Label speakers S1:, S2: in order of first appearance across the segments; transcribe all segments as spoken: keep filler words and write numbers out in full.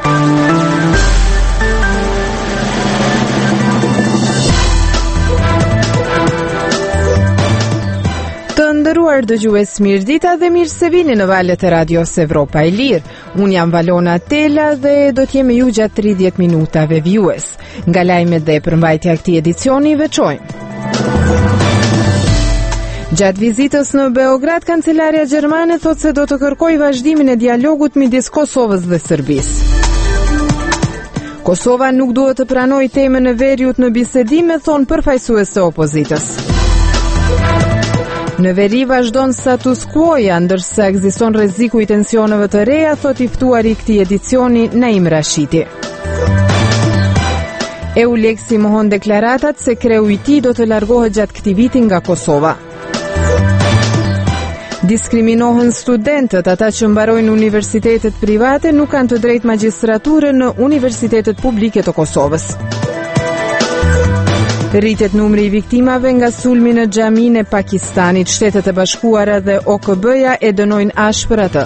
S1: Nderuar dëgjues, mirëdita dhe mirë se vini në valët e radios Evropa e Lirë. Unë jam Valona Tela dhe do t'jemi ju gjatë tridhjetë minutave vjues. Nga lajmet dhe përmbajtja e këtij edicioni veçojmë. Gjatë vizitës në Beograd, Kancelaria Gjermane thotë se do të kërkojë vazhdimin e dialogut midis Kosovës dhe Serbisë. Kosova nuk duhet të pranojë temën e veriut në bisedim, thonë përfaqësues të opozitës. Në veri vazhdon status quo-ja, ndërsa ekziston rreziku i tensioneve të reja, thot i ftuari i këtij edicioni Naim Rashidi. Euleksi mohon deklaratat se kreu i tij do të largohet gjatë këtij viti nga Kosova. Diskriminohen studentët, ata që mbarojnë universitetet private nuk kanë të drejtë magjistrature në universitetet publike të Kosovës. Rritet numri i viktimave nga sulmi në xhamin e Pakistanit. Shtetet e Bashkuara dhe O K B-ja e dënojnë ashpër atë.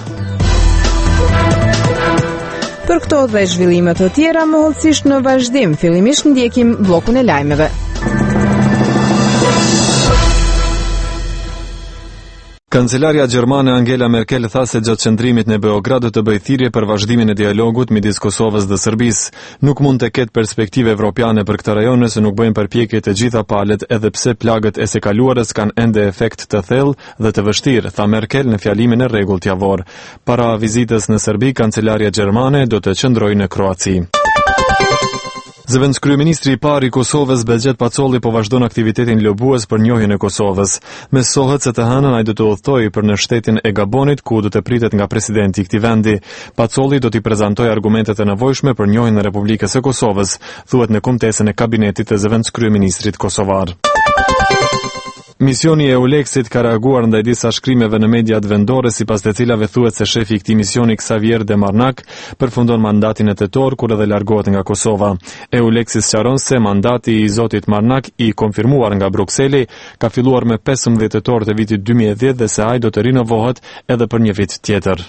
S1: Për këto dhe zhvillimet të tjera më hollësisht në vazhdim, fillimisht ndjekim bllokun e lajmeve.
S2: Kancelaria Gjermane Angela Merkel tha se gjatë qëndrimit në Beograd do të bëjë thirrje për vazhdimin e dialogut midis Kosovës dhe Serbisë. Nuk mund të ketë perspektive evropiane për këtë rajon nëse nuk bëjmë përpjekje të gjitha palët, edhe pse plagët e së kaluarës kanë ende efekt të thellë dhe të vështirë, tha Merkel në fjalimin e rregullt javor. Para vizitës në Serbi, Kancelaria Gjermane do të qëndrojë në Kroaci. Zëvendëskryeministri i parë i Kosovës Begjet Pacolli po vazhdon aktivitetin lobues për njohjen e Kosovës. Mesohet se të hënën ai do të udhtojë për në shtetin e Gabonit, ku do të pritet nga presidenti i këtij vendi. Pacolli do t'i prezantojë argumentet e nevojshme për njohjen e Republikës së Kosovës, thuhet në kumtesën e kabinetit të zëvendëskryeministrit kosovar. Misioni e Euleksit ka reaguar ndaj disa shkrimeve në mediat vendore, sipas të cilave thuhet se shefi i këtij misioni Xavier Demarnak përfundon mandatin e tetor kur edhe largohet nga Kosova. Euleksi sqaron se mandati i zotit Marnak, i konfirmuar nga Brukseli, ka filluar me pesëmbëdhjetë tetor të vitit dy mijë e dhjetë dhe se ai do të rinovohet edhe për një vit tjetër.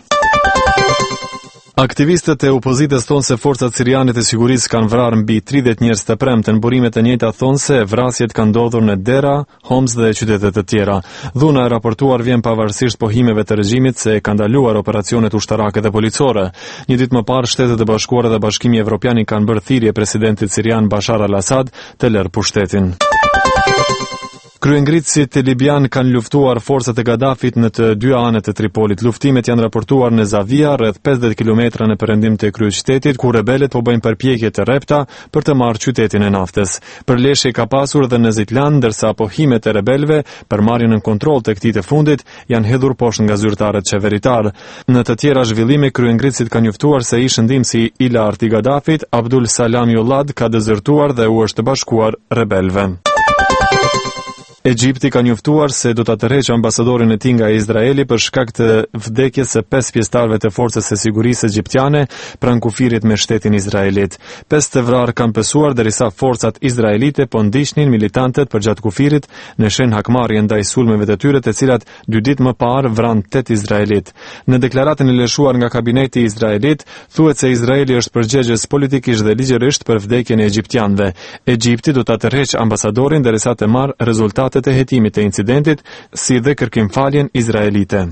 S2: Aktivistët e opozitës thonë se forcat siriane të sigurisë kanë vrarë mbi tridhjetë njerëz të premten. Burimet e njëjta thonë se vrasjet kanë ndodhur në Dera, Homs dhe qytete të tjera. Dhuna e raportuar vjen pavarësisht pohimeve të regjimit se kanë ndaluar operacionet ushtarake dhe policore. Një ditë më parë, Shtetet e Bashkuara dhe Bashkimi Evropian i kanë bërë thirrje presidentit sirian Bashar al-Assad të lërë pushtetin. Kryengritësit libian kanë luftuar forcat e Gaddafit në të dy anët e Tripolit. Luftimet janë raportuar në Zavia, rreth pesëdhjetë kilometra në perëndim të kryeqytetit, ku rebelët po bëjnë përpjekje të rrepta për të marrë qytetin e naftës. Përleshje ka pasur dhe në Zitlan, ndërsa pohimet e rebelëve për marrjen në kontroll të këtij të fundit janë hedhur poshtë nga zyrtarët qeveritar. Në të tjera zhvillime, kryengritësit kanë njoftuar se ish ndihmësi i lartë i Gaddafit, Abdul Salam Yollad, ka dezertuar dhe u është bashkuar rebelëve. Egjipti ka njoftuar se do ta tërheqë ambasadorin e tij nga Izraeli për shkak të vdekjes së pesë pjesëtarëve të forcës së sigurisë egjiptiane pranë kufirit me shtetin izraelit. Pesë të vrarë kanë pësuar derisa forcat izraelite po ndiqnin militantët përgjatë kufirit në shenjë hakmarrje ndaj sulmeve të tyre, të cilat dy ditë më parë vranë tetë izraelit. Në deklaratën e lëshuar nga kabineti izraelit, thuhet se Izraeli është përgjegjës politikisht dhe ligjërisht për vdekjen e egjiptianëve. Egjipti do ta tërheqë ambasadorin derisa të marrë rezultate të hetimit të incidentit, si dhe kërkimfaljen izraelite.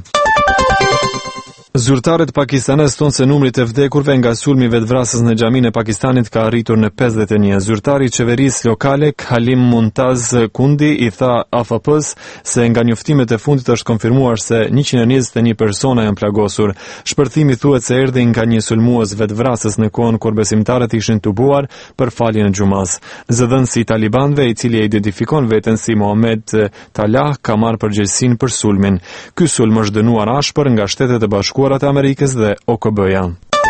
S2: Zyrtarët pakistanes thonë se numri të vdekurve nga sulmi vetvrasës në xhamin e Pakistanit ka arritur në pesëdhjetë e një. Zyrtari i qeverisë lokale Khalim Muntaz Kundi i tha A F P-s se nga njoftimet e fundit është konfirmuar se njëqind e njëzet e një persona janë plagosur. Shpërthimi thuhet se erdhi nga një sulmues vetvrasës në kohën kur besimtarët ishin tubuar për faljen e xumas. Zëdhënësi i talibanëve, i cili e identifikon veten si Mohamed Talah, ka marrë përgjegjësinë për sulmin. Ky sulm është dënuar ashpër nga Shtetet e Bashkuara të Amerikës dhe O K B-ja.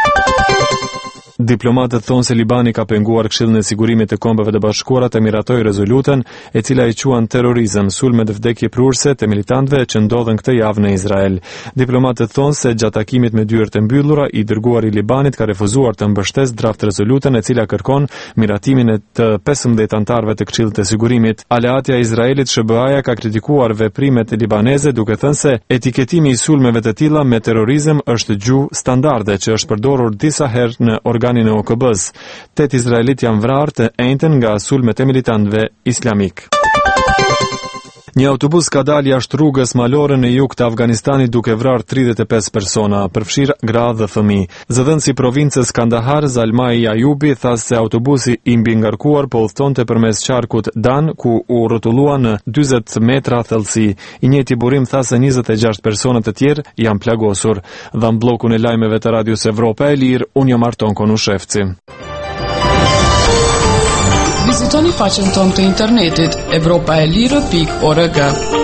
S2: Diplomatët thonë se Libani ka penguar Këshillin e Sigurimit të Kombeve të Bashkuara të miratojë rezolutën e cila i quan terrorizëm, sulme dhe vdekje prurse të militantëve që ndodhen këtë javë në Izrael. Diplomatët thonë se gjatë takimit me dyert të mbyllura, i dërguari i Libanit ka refuzuar të mbështesë draft rezolutën e cila kërkon miratimin e të pesëmbëdhjetë anëtarëve të Këshillit të Sigurimit. Aleatja e Izraelit S B A-ja ka kritikuar veprimet libaneze duke thënë se etiketimi i sulmeve të tilla me terrorizëm është gjuhë standarde që është përdorur disa herë në organ Zgjiptianin e O K B-s. Tet izraelit janë vrarë të enjtën nga sulmet e militantëve islamik. Një autobus ka dalë jashtë rrugës malore në jug të Afganistanit duke vrarë tridhjetë e pesë persona, përfshirë gra dhe fëmijë. Zëdhënësi i provincës Kandahar, Zalmai Ajubi, tha se autobusi i mbi ngarkuar po udhtonte përmes qarkut Dan, ku u rrotullua në dyzet metra thellësi. I njëjti burim tha se njëzet e gjashtë persona të tjerë janë plagosur. Dha në bllokun e lajmeve të Radios Evropa e Lirë, unë jam Arton Konushevci.
S3: Vizitoni faqen tonë të internetit evropa e lirë pikë org.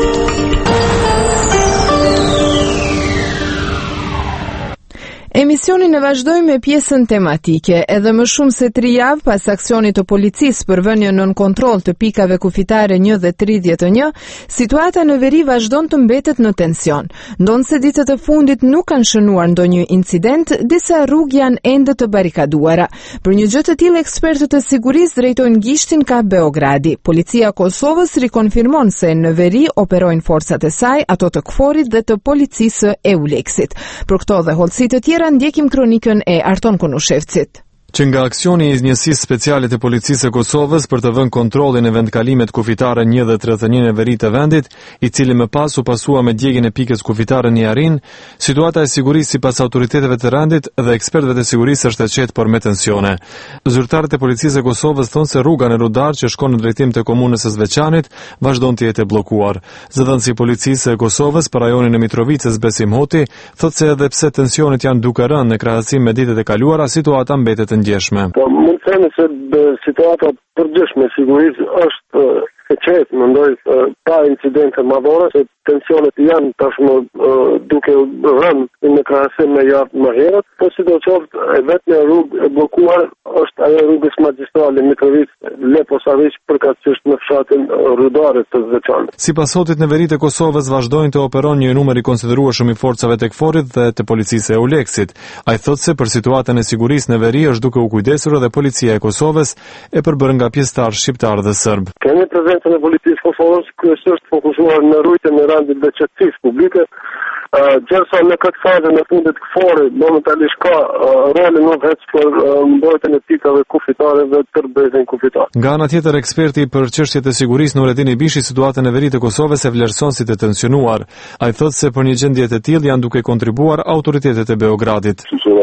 S1: Emisionin e vazhdoj me pjesën tematike. Edhe më shumë se tri javë pas aksionit të policisë për vënien nën kontroll të pikave kufitare një dhe tridhjetë e një, situata në veri vazhdon të mbetet në tension. Ndonse ditët e fundit nuk kanë shënuar ndonjë incident, disa rrugë janë ende të barikaduara. Për një gjë të tillë, ekspertët e sigurisë drejtojnë gishtin ka Beogradi. Policia e Kosovës rikonfirmon se në veri operojnë forcat e saj, ato të KFOR-it dhe të policisë e Euleksit. Për këto dhe hollësi të tjera ndjekim kronikën e Arton Konushevcit.
S2: Që nga aksioni i njësisë speciale të policisë e Kosovës për të vënë kontrollin e vendkalimet kufitare një dhe tridhjetë e një në veri të vendit, i cili më pas u pasua me djegjen e pikës kufitare në Jarin, situata e sigurisë sipas autoriteteve të rendit dhe ekspertëve të sigurisë është e qetë por me tensione. Zyrtarët e policisë e Kosovës thonë se rruga në Rudar që shkon në drejtim të komunës së Zveçanit vazhdon të jetë e bllokuar. Zëdhënësi i policisë e Kosovës për rajonin e Mitrovicës Besim Hoti thotë se edhe pse tensionet janë duke rënë në krahasim me ditët e kaluara, situata mbetet ndjeshme.
S4: Po mund të themi se situata përgjithshme sigurisë është e qetë, mendoj, pa incidente madhore, se tensionet janë tashmë duke rënë në krahasim me javën më herët, po sidoqoftë vetëm rrugë e bllokuar është ajo rrugës magjistrale Mitrovica-Leposavić përkatësisht në fshatin Rudarit të Zveçanit.
S2: Sipas Hotit, në veritë e Kosovës vazhdojnë të operojnë një numër i konsiderueshëm i forcave të KFOR-it dhe të policisë e Euleksit. Ai thotë se për situatën e sigurisë në veri është duke u kujdesur edhe policia e Kosovës e përbërë nga pjesëtarë shqiptar dhe serb.
S4: Kemi prezencën e policisë Kosovës kryesisht fokusuar në rujtjen e rendit dhe qetësisë publike. Uh, Gjërsa në këtë fazë në fundit KFOR-it momentalisht ka uh, rolin nuk hec për uh, mbrojtjen e pikave kufitare dhe tërbezën kufitar.
S2: Nga ana tjetër, eksperti për çështjet e sigurisë Nurettin Ibishi situatën e verit të Kosovës e vlerëson si të tensionuar. Ai thotë se për një gjendje të tillë janë duke kontribuar autoritetet e Beogradit.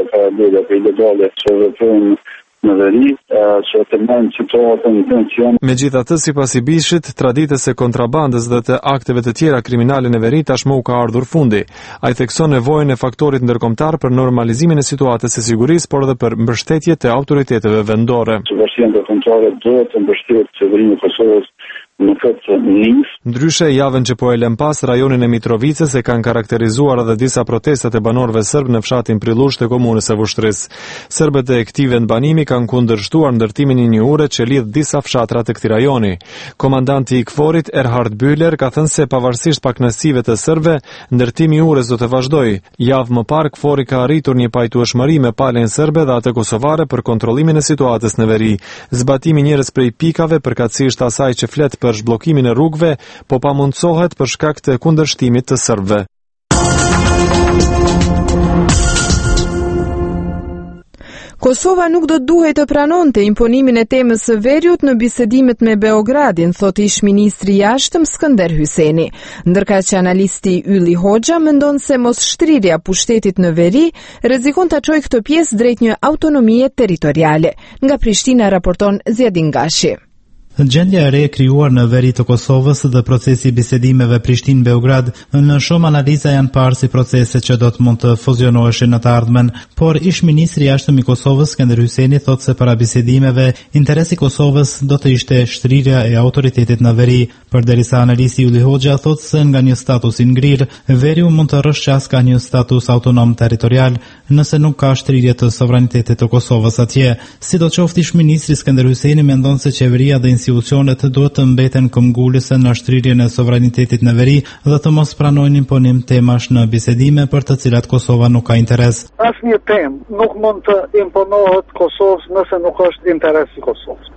S5: Në veri, që të mënë situatën në tension.
S2: Megjithatë, sipas Ibishit, traditës së kontrabandës dhe të akteve të tjera kriminale në veri tashmë u ka ardhur fundi. Ai thekson nevojën e faktorit ndërkombëtar për normalizimin e situatës së sigurisë, por edhe për mbështetje të autoriteteve vendore.
S5: Çështja e kontrollit duhet të mbështetë qeverinë e Kosovës në këtë nis.
S2: Ndryshe, javën që po e lëm pas, rajonin e Mitrovicës e kanë karakterizuar edhe disa protestat e banorëve serb në fshatin Prillush të komunës së Vushtrisë. Serbët e këtij vendbanimi kanë kundërshtuar ndërtimin e një ure që lidh disa fshatra të këtij rajoni. Komandanti i KFOR-it Erhard Bühler ka thënë se pavarësisht pakënaqësive të serbëve, ndërtimi i urës do të vazhdojë. Javë më parë KFOR-i ka arritur një pajtueshmëri me palën serbe dhe atë kosovare për kontrollimin e situatës në veri. Zbatimi njerëz prej pikave përkatësisht asaj që flet për zhbllokimin e rrugëve, po pamundsohet për shkak të kundërshtimit të serbëve.
S1: Kosova nuk do duhej të pranonte imponimin e temës së veriut në bisedimet me Beogradin, thot ish ministri i jashtëm Skënder Hyseni. Ndërka që analisti Ylli Hoxha mendon se mos shtrirja pushtetit në veri rrezikon ta çojë këtë pjesë drejt një autonomie territoriale. Nga Prishtina raporton Zjadin Gashi.
S6: Gjendja e re e krijuar në veri të Kosovës dhe procesi i bisedimeve Prishtinë-Beograd në shumë analiza janë parë si procese që do të mund të fuzionoheshin në të ardhmen, por ish ministri i jashtëm i Kosovës Skënder Hyseni thotë se para bisedimeve interesi i Kosovës do të ishte shtrirja e autoritetit në veri, përderisa analisti Ylli Hoxha thotë se nga një status i ngrirë, veriu mund të rrëshqas ka një status autonom territorial nëse nuk ka shtrirje të sovranitetit të Kosovës atje. Sidoqoftë ish ministri Skënder Hyseni mendon se qeveria dhe institucionet duhet të mbeten këmbgulëse në shtrirjen e sovranitetit në veri dhe të mos pranojnë imponim temash në bisedime për të cilat Kosova nuk ka interes.
S4: Asnjë temë nuk mund të imponohet Kosovës nëse nuk është interesi i Kosovës.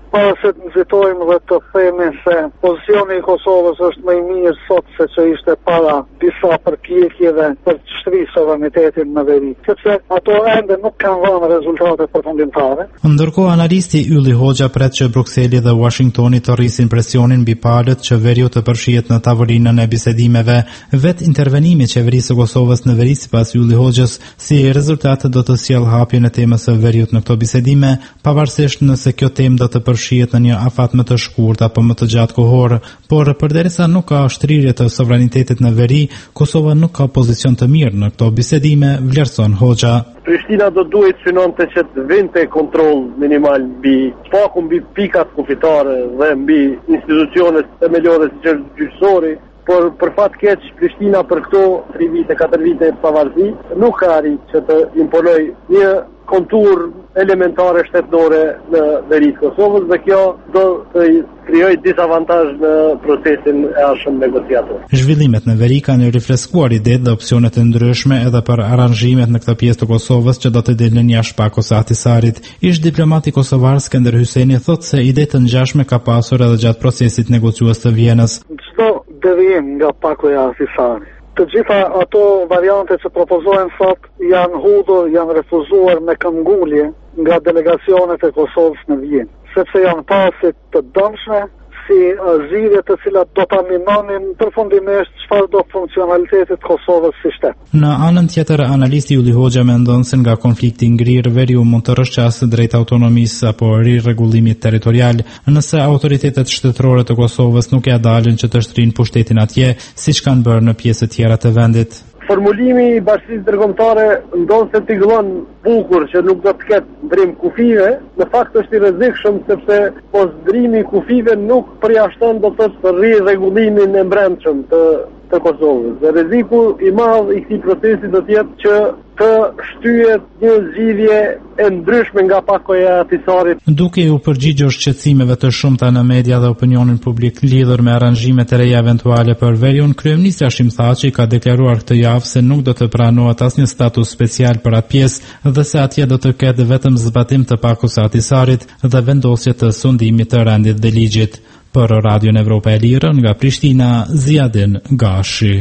S4: para se të nxitojmë dhe të themi se pozicioni i Kosovës është më i mirë sot se që ishte para disa përpjekjeve për të shtrirë sovranitetin në veri, sepse ato ende nuk kanë dhënë rezultate përfundimtare.
S6: Ndërkohë analisti Ylli Hoxha pret që Brukseli dhe Washingtoni të rrisin presionin mbi palët që veriu të përshihet në tavolinën e bisedimeve. Vet intervenimi i qeverisë së Kosovës në veri sipas Ylli Hoxhës si rezultat do të sjellë hapjen e temës së veriut në këto bisedime, pavarësisht nëse kjo temë do të përshihet në një afat më të shkurt apo më të gjatë kohor, por përderisa nuk ka shtrirje të sovranitetit në veri, Kosova nuk ka pozicion të mirë në këto bisedime, vlerëson Hoxha.
S4: Prishtina do duhet synonte që të vinte kontroll minimal mbi spaku mbi pikat kufitare dhe mbi institucionet themelore siç është gjyqësori, por për fat keq Prishtina për këto tre vite, katër vite pavarësi nuk ka arritur që të imponoj një kontur elementare shtetërore në veri të Kosovës dhe kjo do të krijojë disavantazh në procesin e ardhshëm negociator.
S6: Zhvillimet në veri kanë rifreskuar idetë dhe opsionet e ndryshme edhe për aranzhimet në këtë pjesë të Kosovës që do të dilën jashtë Pakos së Ahtisarit. Ish diplomati kosovar Skënder Hyseni thotë se ide të ngjashme ka pasur edhe gjatë procesit negociues të Vienës.
S4: Çdo devijim nga Paku i Ahtisarit, të gjitha ato variante që propozohen sot janë hudhur, janë refuzuar me këmbgulje nga delegacionet e Kosovës në Vjenë, sepse janë pasit të dëmshme si zgjidhje të cilat do ta minonin përfundimisht çfarë do funksionalitetit Kosovës si shtet.
S6: Në anën tjetër, analisti Ylli Hoxha mendon se nga konflikti ngrirë veriu mund të rrëshqasë drejt autonomisë apo rirregullimit territorial, nëse autoritetet shtetërore të Kosovës nuk ja dalin që të shtrinë pushtetin atje, siç kanë bërë në pjesë të tjera të vendit.
S4: Formulimi i bashkisë ndërkombëtare ndonë se tigëllon bukur që nuk do të ketë ndrim kufive, në fakt është i rrezikshëm sepse po ndrimi i kufive nuk përjashton do të thotë rirregullimin e brendshëm të të Kosovës. Dhe rreziku i madh i këtij procesi do të jetë që të shtyhet një zgjidhje e ndryshme nga Paku i Ahtisarit.
S6: Duke u përgjigjur shqetësimeve të shumta në media dhe opinionin publik lidhur me aranzhimet e reja eventuale për veriun, kryeministri Hashim Thaçi ka deklaruar këtë javë se nuk do të pranohet asnjë status special për atë pjesë dhe se atje do të ketë vetëm zbatim të Pakut së Ahtisarit dhe vendosje të sundimit të rendit dhe ligjit. Për Radion Evropa e Lirë nga Prishtina, Ziadin Gashi.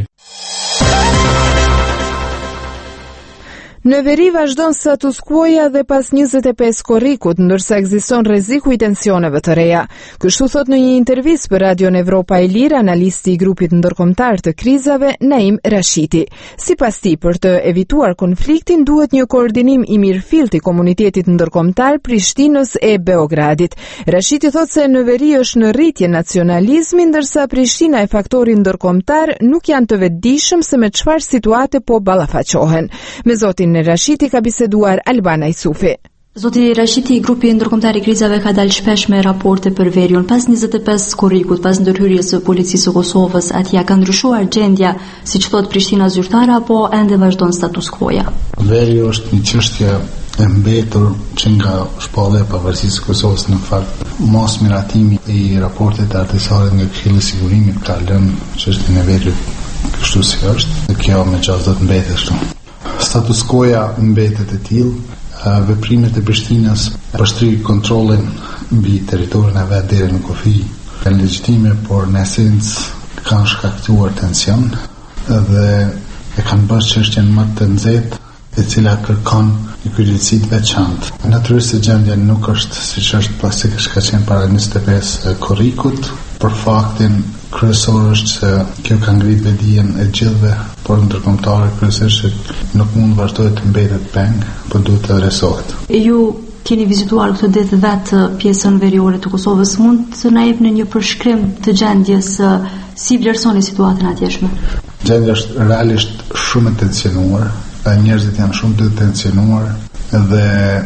S1: Në veri vazhdon status quo-ja dhe pas njëzet e pesë korrikut, ndërsa ekziston rreziku i tensioneve të reja. Kështu thot në një intervistë për Radion Evropa e Lirë analisti i grupit ndërkombëtar të krizave Naim Rashiti. Sipas tij, për të evituar konfliktin duhet një koordinim i mirëfillt i komunitetit ndërkombëtar Prishtinës e Beogradit. Rashiti thot se në veri është në rritje nacionalizmi, ndërsa Prishtina e faktori ndërkombëtar nuk janë të vetëdijshëm se me çfarë situate po ballafaqohen. Me zotin në Rashiti ka biseduar Albana Isufi.
S7: Zoti Rashiti, grupi ndërkombëtar i krizave ka dalë shpesh me raporte për veriun. Pas njëzet e pesë korrikut, pas ndërhyrjes së policisë së Kosovës, atje ka ndryshuar gjendja, siç thot Prishtina zyrtare, apo ende vazhdon status quo-ja?
S8: Veri është një çështje e mbetur që nga shpallja e pavarësisë së Kosovës në fakt mos miratimi i raportit të Ahtisarit nga Këshilli i Sigurimit ka lënë çështjen e veriut kështu si është, dhe kjo me çfarë do të mbetet kështu. Status quo-ja mbetet e tillë, veprimet e Prishtinës për shtrirë kontrollin mbi territorin e vet deri në kufi janë legjitime, por në esencë kanë shkaktuar tension dhe e kanë bërë çështjen më të nxehtë, e cila kërkon një kujdesi të veçantë. Natyrisht se gjendja nuk është siç është pasi ka qenë para njëzet e pesë korrikut, për faktin kryesor është se kjo ka ngritë vetdijen e gjithëve, por ndërkombëtare kryesisht nuk mund të vazhdojë të mbetet peng, por duhet të adresohet.
S7: Ju keni vizituar këtë ditë vetë pjesën veriore të Kosovës, mund të na jepni një përshkrim të gjendjes, si vlerësoni situatën atjeshme?
S8: Gjendja është realisht shumë e tensionuar, njerëzit janë shumë të tensionuar dhe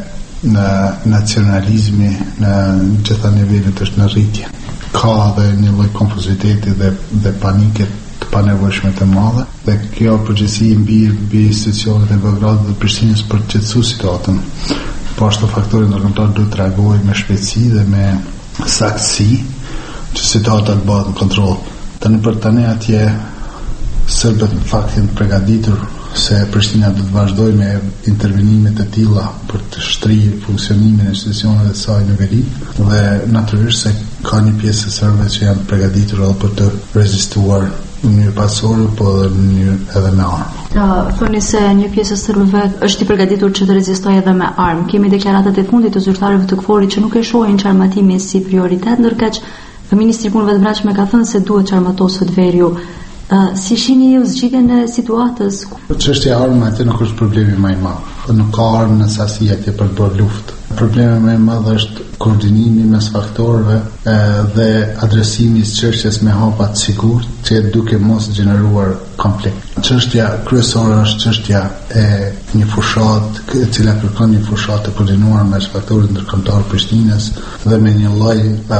S8: në nacionalizmi në gjitha nivelet është në rritje. Ka dhe një lloj konfuziteti dhe, dhe panike të panevojshme të madhe, dhe kjo përgjithësi mbi mbi institucionet e Beogradit dhe Prishtinës për të qetësuar situatën. Po ashtu faktori ndërkombëtar duhet të reagojë me shpejtësi dhe me saktësi që situata të bëhet në kontroll. Tani për tani atje serbët në fakt janë përgatitur se Prishtina do të vazhdojë me intervenime të tilla për të shtrirë funksionimin e institucioneve të saj në veri, dhe natyrisht se ka një pjesë të serbëve që janë përgatitur edhe për të rezistuar në mënyrë pasore, po edhe në mënyrë edhe me armë.
S7: Pra, thoni se një pjesë e serbëve është i përgatitur që të rezistojë edhe me armë. Kemi deklaratat e fundit të zyrtarëve të K F O R-it që nuk e shohin çarmatimin si prioritet, ndërkaq Ministri i Punëve të Brendshme ka thënë se duhet çarmatoset veriu. Uh, si shihni ju zgjidhjen e situatës?
S8: Çështja e armëve atë nuk është problemi më i madh. Nuk ka armë në sasi atje për të bërë luftë. Problemi më i madh është koordinimi mes faktorëve e, dhe adresimi i çështjes me hapa të sigurt, që duke mos gjeneruar konflikt. Çështja kryesore është çështja e një fushatë e cila kërkon një fushatë të koordinuar mes faktorëve ndërkombëtar Prishtinës dhe me një lloj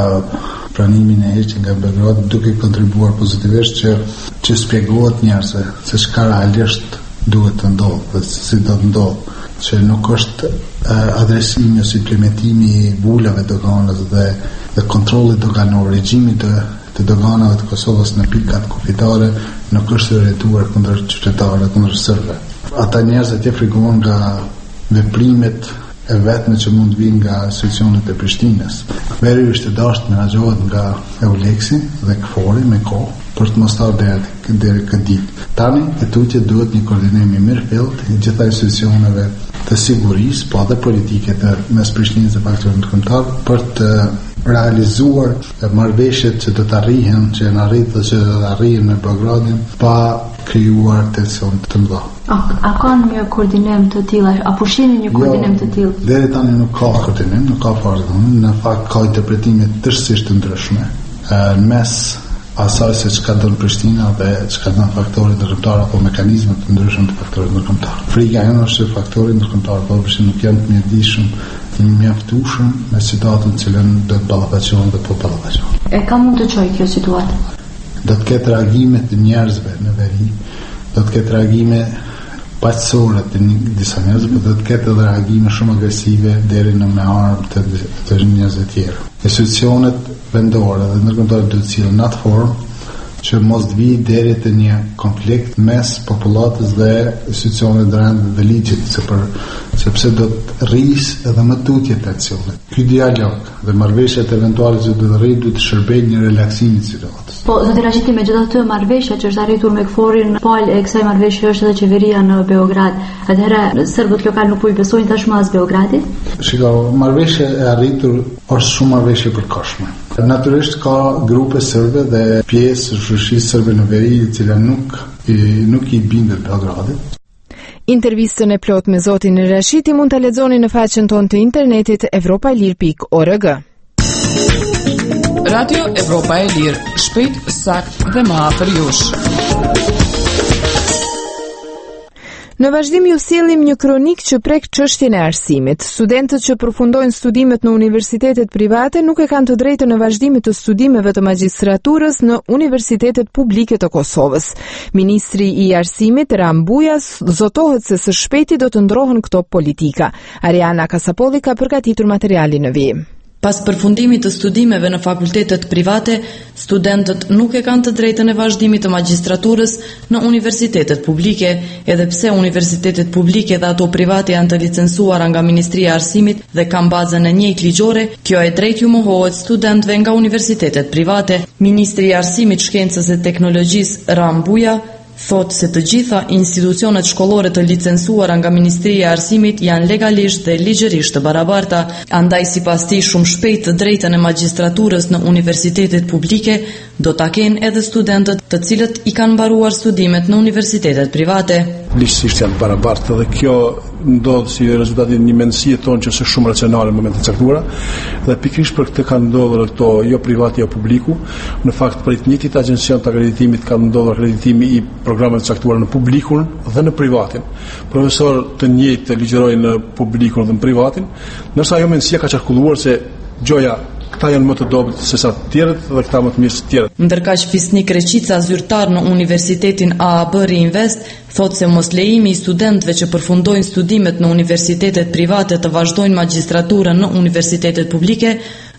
S8: pranimin e heqjes nga Beogradi, duke kontribuar pozitivisht që që shpjegohet njerëzve se çka realisht duhet të ndodhë dhe si do të ndodhë, që nuk është uh, adresimi ose implementimi i bulave doganës dhe, dhe kontrolli doganor, regjimi të, të doganave të Kosovës në pikat kufitare nuk është orientuar kundër qytetarëve, kundër serbëve. Ata njerëz që frikojnë nga veprimet e vetme që mund të vinë nga institucionet e Prishtinës. Veri është e dashur të menaxhohet nga Euleksi dhe K F O R-i me kohë për të mos thar deri deri këtë ditë. Tani e tutje duhet një koordinim i mirëfillt i gjitha institucioneve të sigurisë, po edhe politike të mes Prishtinës dhe faktorëve ndërkombëtar për të realizuar marrëveshjet që do të arrihen, që janë arritur që do të arrihen në Beogradin pa krijuar tension të mëdha.
S7: A, a ka një koordinim të tillë? Apo shihni një koordinim të tillë?
S8: Deri tani nuk ka koordinim, nuk ka fare. Në fakt ka interpretime tërësisht të ndryshme në mes asaj se çka don Prishtina dhe çka don faktorët ndërkombëtar apo mekanizmat të ndryshëm të faktorëve ndërkombëtar. Frika e është se faktorët ndërkombëtar po përse nuk janë të mjedishëm, të mjaftueshëm në situatën që lënë do të ballafaqohen dhe po ballafaqohen.
S7: E ka mund të çojë kjo situatë?
S8: Do të ketë reagime të njerëzve në veri, do të ketë reagime paqësore të disa njerëzve, por do të ketë edhe reagime shumë agresive deri në me armë të, të njerëzve tjerë. Institucionet vendore dhe ndërkombëtare do të cilën në atë formë që mos të vijë deri te një konflikt mes popullatës dhe institucioneve drejtë dhe ligjit, se për, sepse do të rrisë edhe më tutje tensionet. Ky dialog dhe marrëveshjet eventuale që do të rrijë duhet të shërbejnë një relaksimi të situatës.
S7: Po, zoti Rashidi, megjithatë marrëveshja që është arritur me K F O R-in, palë e kësaj marrëveshje është edhe qeveria në Beograd. Atëherë serbët lokal nuk po i besojnë tashmë as Beogradit?
S8: Shiko, marrëveshja e arritur është shumë marrëveshje përkohshme. Natyrisht ka grupe serbe dhe pjesë shoqërisë serbe në veri e cila nuk i, nuk i bindet Beogradit.
S1: Intervistën e plot me zotin Rashidi mund ta lexoni në faqen tonë të internetit evropalir pikë org.
S3: Radio Evropa e Lirë, shpejt, sakt dhe më afër jush.
S1: Në vazhdim ju sjellim një kronik që prek çështjen e arsimit. Studentët që përfundojnë studimet në universitetet private nuk e kanë të drejtën në vazhdimin të studimeve të magjistraturës në universitetet publike të Kosovës. Ministri i Arsimit Ram Buja zotohet se së shpejti do të ndrohen këto politika. Ariana Kasapolli ka përgatitur materialin në vijim.
S9: Pas përfundimit të studimeve në fakultetet private, studentët nuk e kanë të drejtën e vazhdimit të magjistraturës në universitetet publike, edhe pse universitetet publike dhe ato private janë të licencuara nga Ministria e Arsimit dhe kanë bazën e njëjtë ligjore, kjo e drejtë ju mohohet studentëve nga universitetet private. Ministri i Arsimit, Shkencës dhe Teknologjisë Ram Buja thot se të gjitha institucionet shkollore të licencuara nga Ministria e Arsimit janë legalisht dhe ligjërisht të barabarta, andaj sipas tij shumë shpejt të drejtën e magjistraturës në universitetet publike do ta kenë edhe studentët të cilët i kanë mbaruar studimet në universitetet private.
S10: Ligjërisht janë barabartë dhe kjo ndodh si rezultati një mendësie tonë që është shumë racionale në momentin e caktuara dhe pikërisht për këtë kanë ndodhur këto jo privati jo publiku. Në fakt për të njëjtit agjencion të akreditimit ka ndodhur akreditimi i programeve të caktuara në publikun dhe në privatin. Profesor të njëjtë ligjërojnë në publikun dhe në privatin, ndërsa ajo mendësia ka qarkulluar se gjoja këta janë më të dobët se sa të tjerët dhe këta më të mirë se të tjerët.
S9: Ndërkaq Fisnik Reqica, zyrtar në Universitetin A A B Reinvest, thot se mos lejimi i studentëve që përfundojnë studimet në universitetet private të vazhdojnë magjistraturën në universitetet publike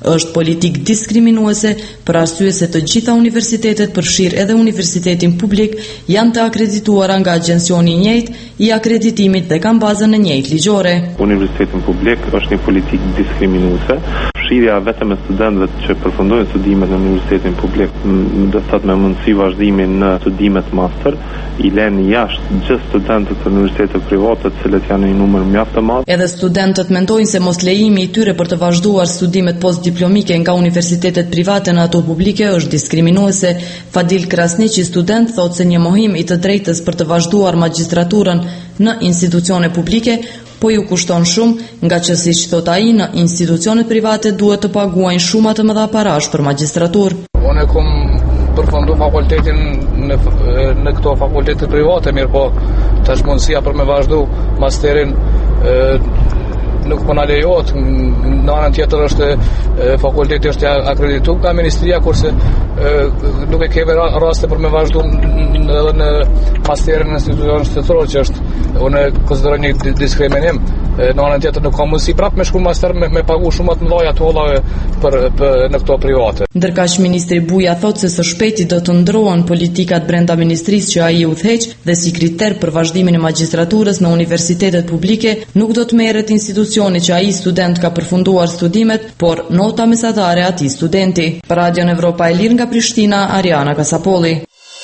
S9: Është politik diskriminuese për arsye se të gjitha universitetet, përfshirë edhe universitetin publik, janë të akredituara nga agjensioni i njëjtë i akreditimit dhe kanë bazën e njëjtë ligjore.
S11: Universitetin publik është një politik diskriminuese. Fshirja vetëm e studentëve që përfundojnë studimet në universitetin publik, do të thotë me mundësi vazhdimi në studimet master, i lënë jashtë gjithë studentët të universiteteve private, të cilët janë një numër mjaft të madh.
S9: Edhe studentët mendojnë se mos lejimi i tyre për të vazhduar studimet postdiplomike nga universitetet private në ato publike është diskriminuese. Fadil Krasniqi, student, thotë se një mohim i të drejtës për të vazhduar magjistraturën në institucione publike po ju kushton shumë, nga që siç thot ai, në institucionet private duhet të paguajnë shumë të mëdha parash për magjistraturë.
S12: Unë kam përfundu fakultetin në, në këto fakultete private, mirë po tash mundësia për me vazhdu masterin e, nuk po na lejohet. Në anën tjetër është e, fakulteti është akredituar nga ministria, kurse e, nuk e kemi raste për me vazhdu edhe në masterin në institucion shtetëror, që është unë konsideroj një diskriminim. Në anën tjetër nuk ka mundësi prapë me shku master me, me pagu shumë të mëdha të hollave për, për në këto private.
S9: Ndërkaq ministri Buja thotë se së shpejti do të ndrohen politikat brenda ministrisë që ai udhëheq dhe si kriter për vazhdimin e magjistraturës në universitetet publike nuk do të merret institucioni që ai student ka përfunduar studimet, por nota mesatare atij studenti. Për Radion Evropa e Lirë nga Prishtina, Ariana Kasapolli.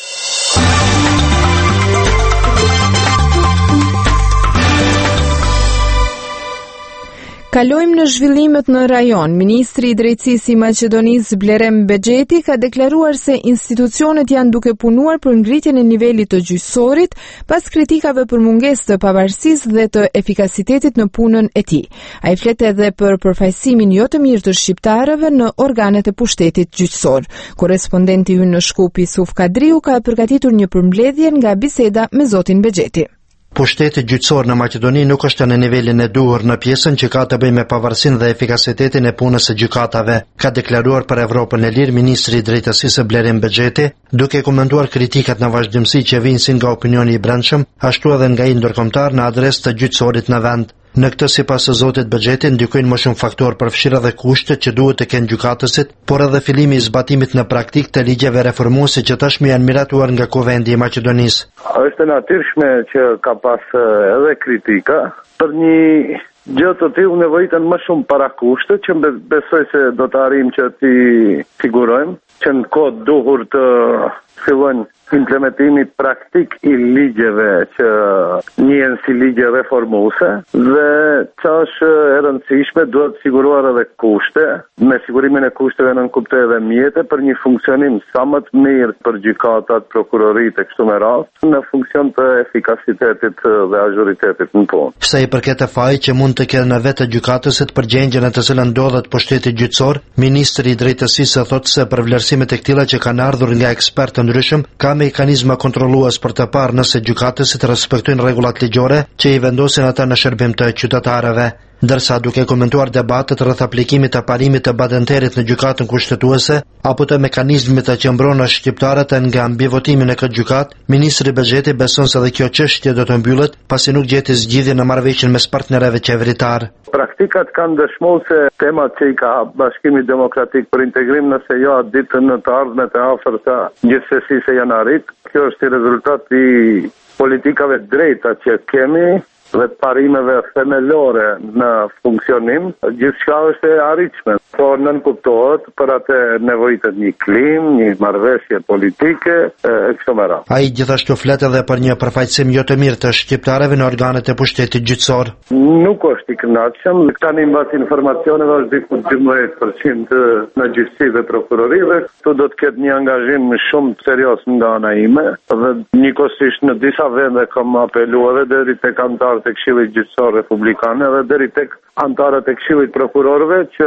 S1: Kalojmë në zhvillimet në rajon. Ministri i Drejtësisë i Maqedonisë Blerem Bexheti ka deklaruar se institucionet janë duke punuar për ngritjen e nivelit të gjyqësorit pas kritikave për mungesë të pavarësisë dhe të efikasitetit në punën e tij. Ai flet edhe për përfaqësimin jo të mirë të shqiptarëve në organet e pushtetit gjyqësor. Korrespondenti ynë në Shkupi, Suf Kadriu, ka përgatitur një përmbledhje nga biseda me zotin Bexheti.
S13: Pushteti gjyqësor në Maqedoni nuk është në nivelin e duhur në pjesën që ka të bëjë me pavarësinë dhe efikasitetin e punës së gjykatave, ka deklaruar për Evropën e Lirë ministri i Drejtësisë Blerem Bexheti, duke komentuar kritikat në vazhdimsi që vijnë si nga opinioni i brendshëm, ashtu edhe nga ai ndërkombëtar në adresë të gjyqësorit në vend. Në këtë, sipas së zotit Bexheti, ndikojnë më shumë faktorë, përfshirë edhe kushtet që duhet të kenë gjykatësit, por edhe fillimi i zbatimit në praktik të ligjeve reformuese që tashmë janë miratuar nga Kuvendi i Maqedonisë.
S4: Është e natyrshme që ka pas edhe kritika për një gjë të tillë nevojiten më shumë para kushte, që besoj se do të arrijmë që ti sigurojmë që në kohë duhur të fillojnë implementimi praktik i ligjeve që njihen si ligje reformuese, dhe që është e rëndësishme, duhet siguruar edhe kushte, me sigurimin e kushteve nënkuptoj edhe mjete për një funksionim sa më të mirë për gjykatat, prokuroritë e kështu me radhë, në funksion të efikasitetit dhe azhuritetit në punë.
S13: Sa i përket fajit që mund të kenë në vetë gjykatësit për gjendjen e të cilën ndodhet pushteti gjyqësor, ministri i Drejtësisë thotë se për vlerësimet e këtilla që kanë ardhur nga ekspertë të ndryshëm, ka mekanizma kontrollues për të parë nëse gjykatësit respektojnë rregullat ligjore që i vendosin ata në shërbim të qytetarëve. Ndërsa duke komentuar debatet rreth aplikimit të parimit të badenterit në gjykatën kushtetuese apo të mekanizmit të qëmbron shqiptarët nga mbivotimin e këtë gjykat, ministri Bexheti beson se edhe kjo çështje do të mbyllet pasi nuk gjeti zgjidhje në marrëveshjen mes partnerëve qeveritar.
S4: Praktikat kanë dëshmuar se temat që i ka Bashkimi Demokratik për integrim, nëse jo atë ditë në të ardhmet e afërta, gjithsesi se janë arrit. Kjo është i rezultat i politikave drejta që kemi dhe parimeve themelore në funksionim, gjithçka është e arritshme, por nënkuptohet për atë nevojitet një klim, një marrëveshje politike e kështu me radhë.
S13: Ai gjithashtu flet edhe për një përfaqësim jo të mirë të shqiptarëve në organet e pushtetit gjyqësor.
S4: Nuk është i kënaqshëm, tani mbas informacioneve është diku dymbëdhjetë përqind në gjyqësi dhe prokurorive. Këtu do të ketë një angazhim shumë serioz nga ana ime dhe njëkohësisht në disa vende kam apeluar edhe deri tek antarët e Këshillit Gjyqësor Republikan edhe deri tek antarët e Këshillit Prokurorëve që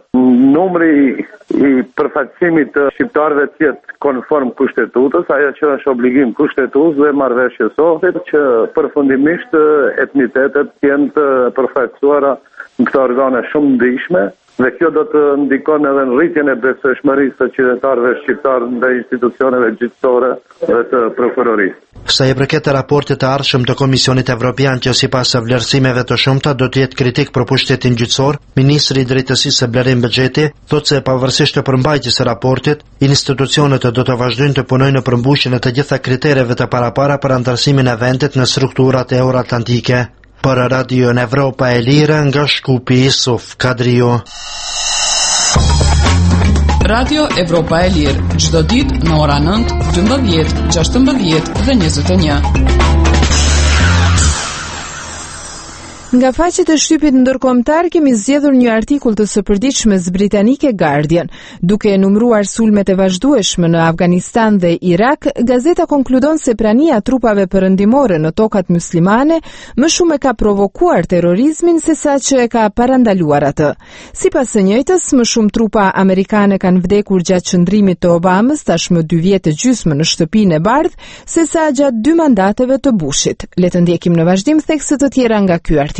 S4: numri i përfaqësimit të shqiptarëve të jetë konform kushtetutës, ajo që është obligim kushtetues dhe marrëveshjësor që përfundimisht etnitetet janë të përfaqësuara në këto organe shumë ndihshme, Dhe kjo do të ndikon edhe në rritjen e besueshmërisë së qytetarëve shqiptarë ndaj institucioneve gjyqësore dhe të prokurorisë.
S13: Sa i përket raportit të ardhshëm të Komisionit Evropian që sipas vlerësimeve të shumta do të jetë kritik për pushtetin gjyqësor, ministri i drejtësisë së Blerim Bexheti thotë se pavarësisht të përmbajtjes së raportit, institucionet do të vazhdojnë të punojnë në përmbushjen e të gjitha kritereve të parapara për antarësimin e vendit në strukturat euroatlantike. Për Radio në Evropa e Lire nga Shkupi Isuf Kadrio.
S3: Radio Evropa e Lirë, çdo ditë në ora nëntë, dymbëdhjetë, gjashtëmbëdhjetë dhe njëzet e një.
S1: Nga faqet e shtypit ndërkombëtar kemi zgjedhur një artikull të së përditshmes britanike Guardian. Duke numëruar sulmet e vazhdueshme në Afganistan dhe Irak, gazeta konkludon se prania trupave perëndimore në tokat muslimane më shumë e ka provokuar terrorizmin se sa që e ka parandaluar atë. Sipas së njëjtës, më shumë trupa amerikane kanë vdekur gjatë qëndrimit të Obamës, tashmë dy vjet e gjysmë në shtëpinë e bardhë, se sa gjatë dy mandateve të Bushit. Le të ndjekim në vazhdim thekse të tjera nga ky artikull.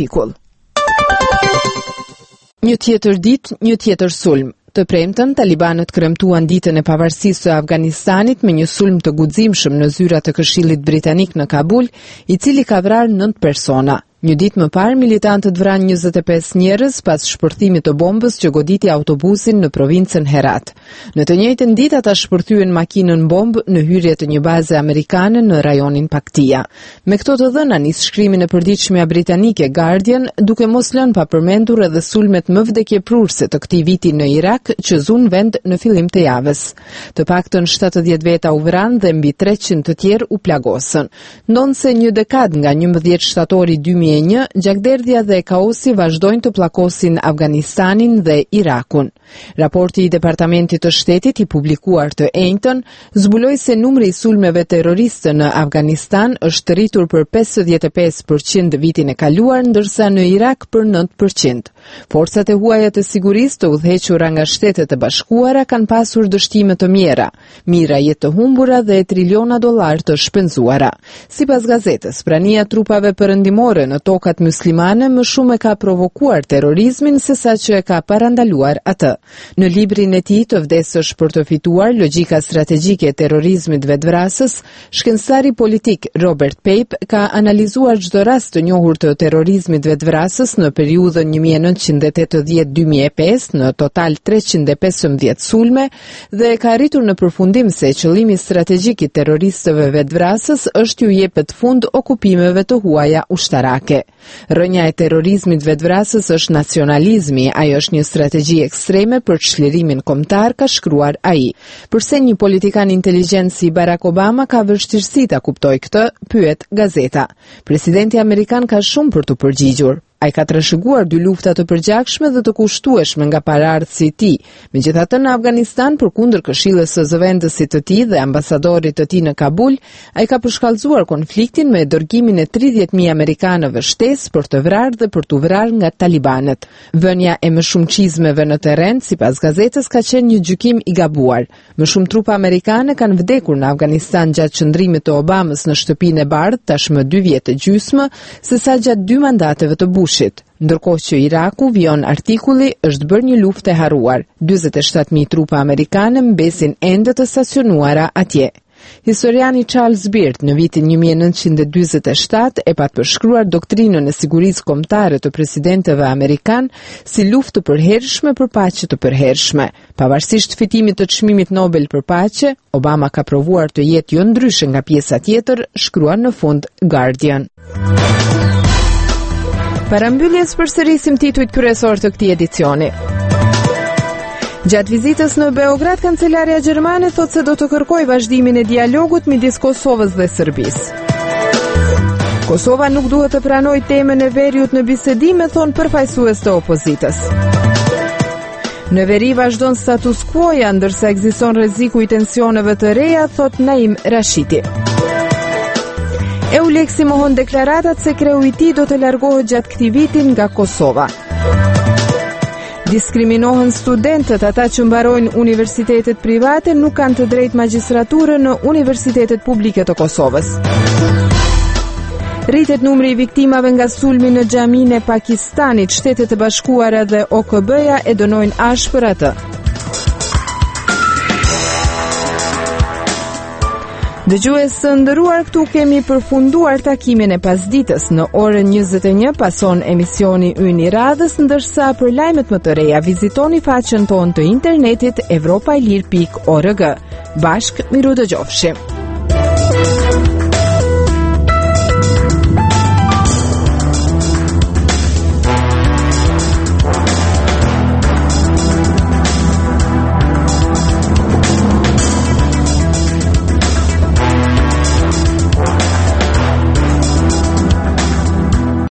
S1: Një tjetër ditë, një tjetër sulm. Të premtën, talibanët kremtuan ditën e pavarësisë së Afganistanit me një sulm të guximshëm në zyrat të Këshillit Britanik në Kabul, i cili ka vrarë nëntë persona. Një ditë më parë, militantët vranë njëzet e pesë njerëz pas shpërthimit të bombës që goditi autobusin në provincën Herat. Në të njëjtën ditë ata shpërthyen makinën bombë në hyrje të një baze amerikane në rajonin Paktia. Me këto të dhëna nis shkrimin e përditshmja britanike Guardian, duke mos lënë pa përmendur edhe sulmet më vdekjeprurse të këtij viti në Irak që zun vend në fillim të javës. Të paktën shtatëdhjetë veta u vranë dhe mbi treqind të tjerë u plagosën. Ndonse një dekadë nga njëmbëdhjetë shtatori dy mijë e një, gjakderdhja dhe kaosi vazhdojnë të plakosin Afganistanin dhe Irakun. Raporti i Departamentit të Shtetit i publikuar të enjtën zbuloi se numri i sulmeve terroriste në Afganistan është rritur për pesëdhjetë e pesë përqind vitin e kaluar, ndërsa në Irak për nëntë përqind. Forcat e huaja të sigurisë të udhëhequra nga Shtetet e Bashkuara kanë pasur dështime të mira, mira jetë të humbura dhe triliona dollar të shpenzuara. Sipas gazetës, prania trupave perëndimore në tokat muslimane më shumë e ka provokuar terrorizmin se sa që e ka parandaluar atë. Në librin e tij të vdesësh për të fituar logjika strategjike e terrorizmit vetvrasës, shkencëtari politik Robert Pape ka analizuar çdo rast të njohur të terrorizmit vetvrasës në periudhën një mijë e nëntëqind e tetëdhjetë dy mijë e pesë në total treqind e pesëmbëdhjetë sulme dhe ka arritur në përfundim se qëllimi strategjik i terroristëve vetvrasës është ju jepet fund okupimeve të huaja ushtarake. Rënja e terrorizmit vetvrasës është nacionalizmi, ajo është një strategji ekstreme për çlirimin kombëtar, ka shkruar ai. Përse një politikan inteligjent si Barack Obama ka vështirësi ta kuptojë këtë, pyet gazeta. Presidenti amerikan ka shumë për të përgjigjur. Ai ka trashëguar dy lufta të përgjakshme dhe të kushtueshme nga paraardhësi i tij. Megjithatë, në Afganistan, përkundër këshillës së zëvendësit të tij dhe ambasadorit të tij në Kabul, ai ka përshkallëzuar konfliktin me dërgimin e tridhjetë mijë amerikanëve shtesë për të vrarë dhe për t'u vrarë nga talibanët. Vënia e më shumë çizmeve në terren, sipas gazetës, ka qenë një gjykim i gabuar. Më shumë trupa amerikane kanë vdekur në Afganistan gjatë qëndrimit të Obamës në shtëpinë e bardhë, tashmë dy vjet e gjysmë, sesa gjatë dy mandateve të Bushit. Ndërkohë që Iraku, vion artikulli, është bërë një luftë e harruar. njëzet e shtatë mijë trupa amerikane mbesin ende të stacionuara atje. Historiani Charles Byrd në vitin një mijë e nëntëqind e dyzet e shtatë e pat përshkruar doktrinën e sigurisë kombëtare të presidentëve amerikan si luftë të përhershme për paqe të përhershme. Pavarësisht fitimit të çmimit Nobel për paqe, Obama ka provuar të jetë jo ndryshe nga pjesa tjetër, shkruan në fund Guardian. Parambylljes përsërisim titujt kryesor të këtij edicioni. Gjatë vizitës në Beograd, kancelarja gjermane thotë se do të kërkojë vazhdimin e dialogut midis Kosovës dhe Serbisë. Kosova nuk duhet të pranojë temën e veriut në bisedime, thon përfaqësues të opozitës. Në veri vazhdon status quo-ja, ndërsa ekziston rreziku i tensioneve të reja, thot Naim Rashidi. Euleksi mohon deklaratat se kreu i tij do të largohet gjatë këtij viti nga Kosova. Diskriminohen studentët, ata që mbarojnë universitetet private nuk kanë të drejtë magjistraturë në universitetet publike të Kosovës. Rritet numri i viktimave nga sulmi në xhamin e Pakistanit. Shtetet e Bashkuara dhe O K B-ja e dënojnë ashpër atë. Dëgjues së nderuar, këtu kemi përfunduar takimin e pasditës. Në orën njëzet e një pason emisioni Yni i radhës, ndërsa për lajmet më të reja vizitoni faqen tonë të internetit evropailir pikë org. Bashk miru dëgjofshim.